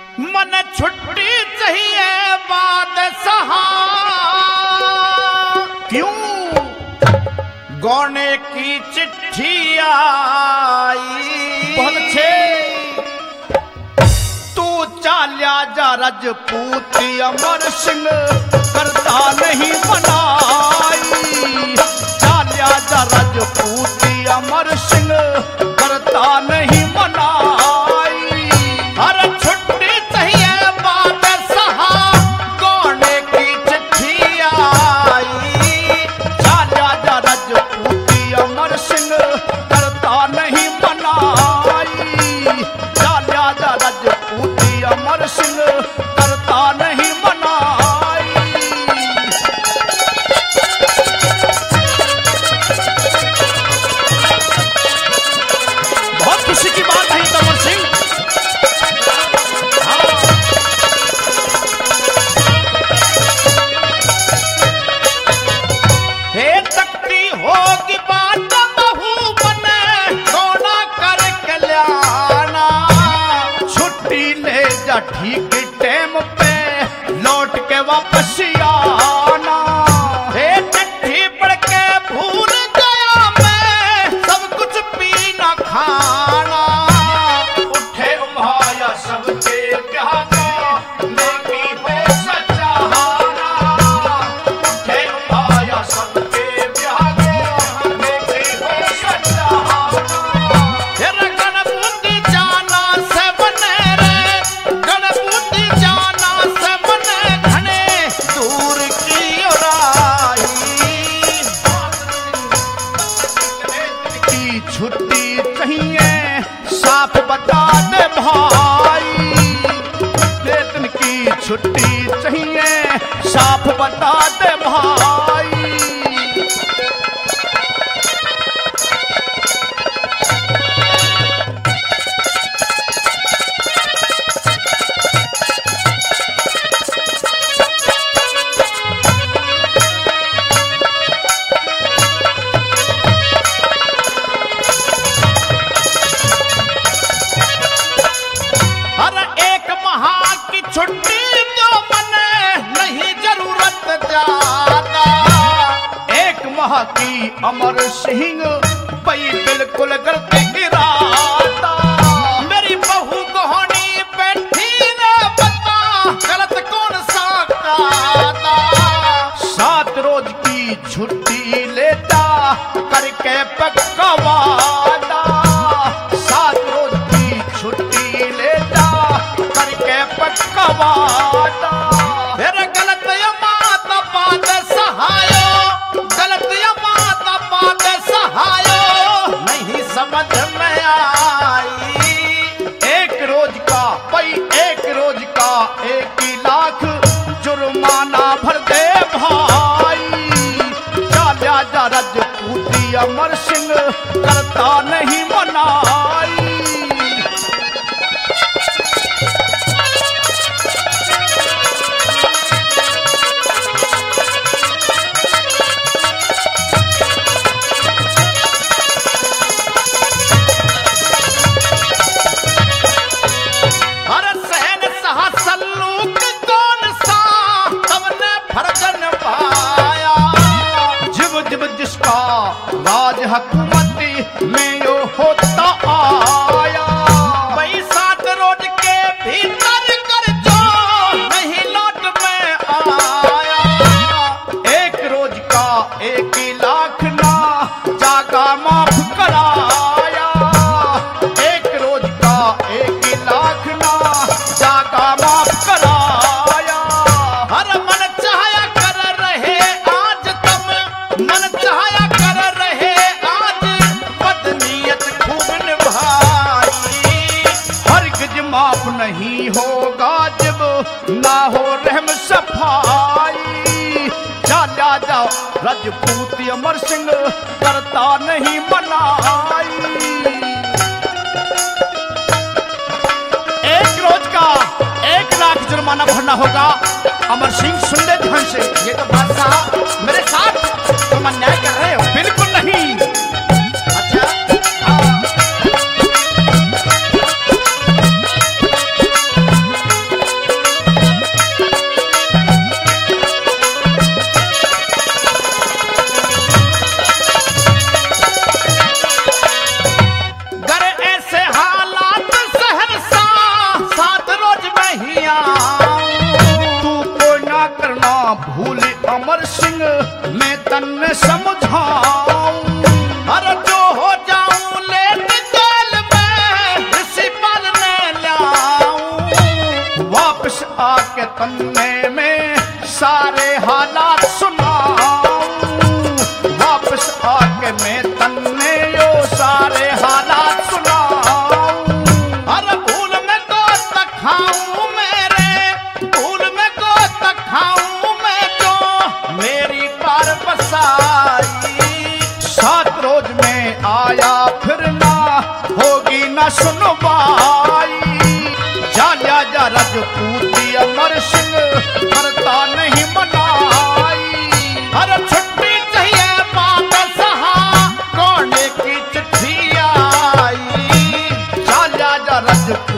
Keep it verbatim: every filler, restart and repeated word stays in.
मन छुट्टी चाहिए बादशाह। क्यों? गौने की चिट्ठी आई। बहुत अच्छे। तू चाल्या जा राजपूत अमर सिंह करता नहीं मनाई। चाल्या जा राजपूत अमर सिंह करता नहीं मनाई। अरे छुट्टी चाहिए बादशाह गौने की चिट्ठी आई। चाल्या जा राजपूत अमर सिंह करता नहीं मनाई। चाल्या जा राजपूत अमर सिंह करता नहीं मनाई। बहुत खुशी की बात है अमर सिंह। हे तकती होगी बात बहू बने सोना कर कल्याणा। छुट्टी ले जा ठीक टाइम पे लौट के वापस आना। हे चिट्ठी पढ़ के भूल गया मैं सब कुछ पीना खाना। उठे उमाया सबके प्यारा नेकी हो सचाना। उठे उमाया सबके प्यारा नेकी हो सचाना। तेरा गणपति जाना से बने रे गणपति जाना से बने घने दूर की ओराई। की छुट्टी चाहिए साफ बता दे भाई। वेतन की छुट्टी चाहिए साफ बता दे भाई। हर एक माह की छुट्टी जो मने नहीं जरूरत ज्यादा। एक माह की अमर सिंह पई बिल्कुल गलत इरादा। मेरी बहू गोहनी बैठी ने बता गलत कौन सा कादा। सात रोज की छुट्टी लेता करके पक्का वादा। सात रोज की छुट्टी लेता करके पक्का वादा। फिर गलत माता पाद सहायो गलत माता पाद सहायो नहीं समझ में आई। एक रोज का भाई एक रोज का एक ही लाख जुर्माना भर दे भाई। चाल्या जा राजपूत अमर सिंह करता नहीं मनाई। हर सहन सहा सल्लूक कौन सा सबने फर्ज निभाया। जिब जिब जिसका राज हुकूमती में यो होता आया। वही सात रोज के भीतर कर जो नहीं लौट में आया। एक रोज का एक ही लाख ना जागा माफ कराया। एक रोज का एक ही लाख ना जागा माफ कराया। हर मन चाहया कर रहे आज तब मन चाहया कर रहे आज बदनीयत खूब निभाई। हरगिज माफ नहीं होगा जब ना हो रहम सफाई। चाल्या जाओ राजपूत अमर सिंह करता नहीं मनाई। एक रोज का एक लाख जुर्माना भरना होगा। अमर सिंह सुन ले ध्यान से। ये तो बादशाह मेरे साथ तुम अन्याय कर रहे हो। बिल्कुल नहीं। अच्छा हाँ। आके तन्ने में सारे हालात सुनाऊं, वापस आके मैं तन्ने यो सारे हालात सुनाऊं। अरे भूल में को तक खाऊं मेरे, भूल में को तक खाऊं मैं जो मेरी कार बसाई। सात रोज में आया फिर ना होगी ना सुनवाई, जालिया जा रजपूती अमर सिंह करता नहीं मनाई। हर छुट्टी चाहिए वापस हाँ कोने की चिट्ठी आई, जालिया जा रजपूती